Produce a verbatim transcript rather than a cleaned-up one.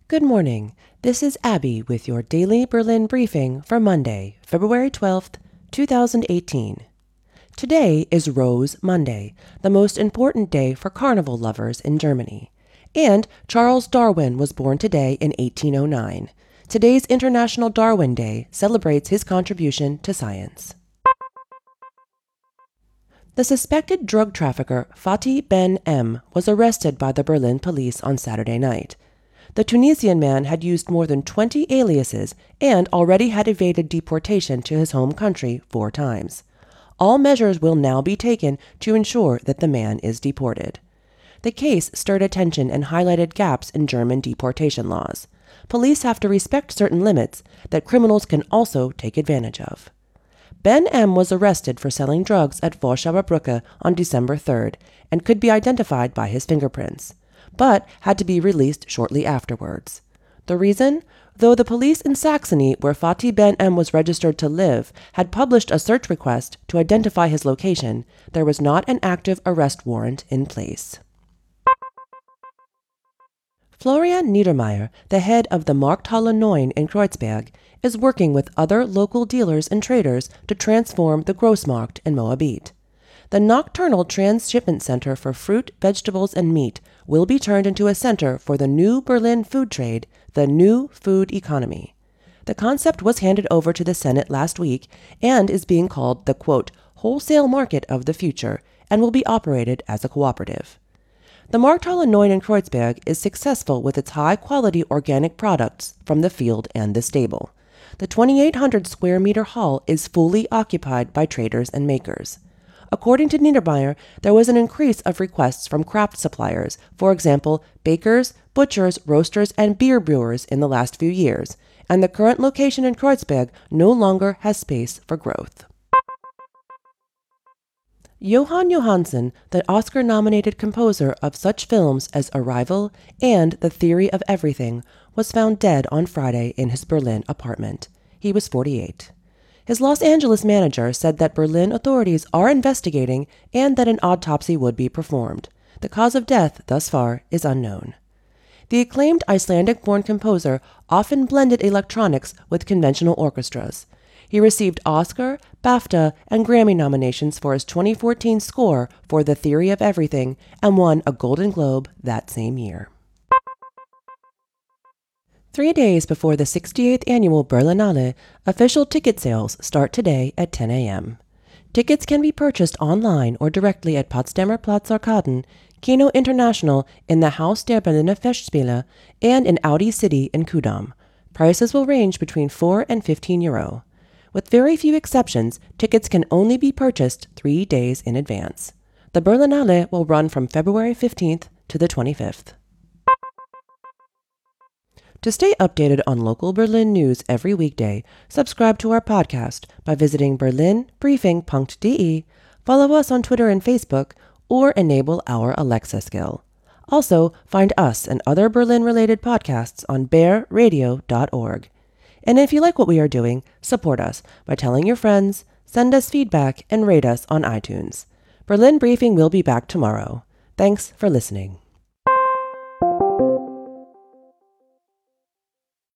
Good morning. This is Abby with your daily Berlin briefing for Monday, February twelfth, two thousand eighteen. Today is Rose Monday, the most important day for carnival lovers in Germany. And Charles Darwin was born today in eighteen oh nine. Today's International Darwin Day celebrates his contribution to science. The suspected drug trafficker Fatih Ben M was arrested by the Berlin police on Saturday night. The Tunisian man had used more than twenty aliases and already had evaded deportation to his home country four times. All measures will now be taken to ensure that the man is deported. The case stirred attention and highlighted gaps in German deportation laws. Police have to respect certain limits that criminals can also take advantage of. Ben M was arrested for selling drugs at Warschauer Brücke on December third and could be identified by his fingerprints, but had to be released shortly afterwards. The reason? Though the police in Saxony, where Fatih Ben M was registered to live, had published a search request to identify his location, there was not an active arrest warrant in place. Florian Niedermeyer, the head of the Markthalle neun in Kreuzberg, is working with other local dealers and traders to transform the Grossmarkt in Moabit. The nocturnal transshipment center for fruit, vegetables, and meat will be turned into a center for the new Berlin food trade, the new food economy. The concept was handed over to the Senate last week and is being called the, quote, wholesale market of the future and will be operated as a cooperative. The Markthalle neun in Kreuzberg is successful with its high-quality organic products from the field and the stable. The twenty-eight hundred square meter hall is fully occupied by traders and makers. According to Niedermeyer, there was an increase of requests from craft suppliers, for example, bakers, butchers, roasters, and beer brewers in the last few years, and the current location in Kreuzberg no longer has space for growth. Johan Johansson, the Oscar-nominated composer of such films as Arrival and The Theory of Everything, was found dead on Friday in his Berlin apartment. He was forty-eight. His Los Angeles manager said that Berlin authorities are investigating and that an autopsy would be performed. The cause of death, thus far, is unknown. The acclaimed Icelandic-born composer often blended electronics with conventional orchestras. He received Oscar, BAFTA, and Grammy nominations for his twenty fourteen score for The Theory of Everything and won a Golden Globe that same year. Three days before the sixty-eighth annual Berlinale, official ticket sales start today at ten a.m. Tickets can be purchased online or directly at Potsdamer Platz Arkaden, Kino International in the Haus der Berliner Festspiele, and in Audi City in Kudamm. Prices will range between four and fifteen euro. With very few exceptions, tickets can only be purchased three days in advance. The Berlinale will run from February fifteenth to the twenty-fifth. To stay updated on local Berlin news every weekday, subscribe to our podcast by visiting berlin briefing dot de, follow us on Twitter and Facebook, or enable our Alexa skill. Also, find us and other Berlin-related podcasts on bear radio dot org. And if you like what we are doing, support us by telling your friends, send us feedback, and rate us on iTunes. Berlin Briefing will be back tomorrow. Thanks for listening.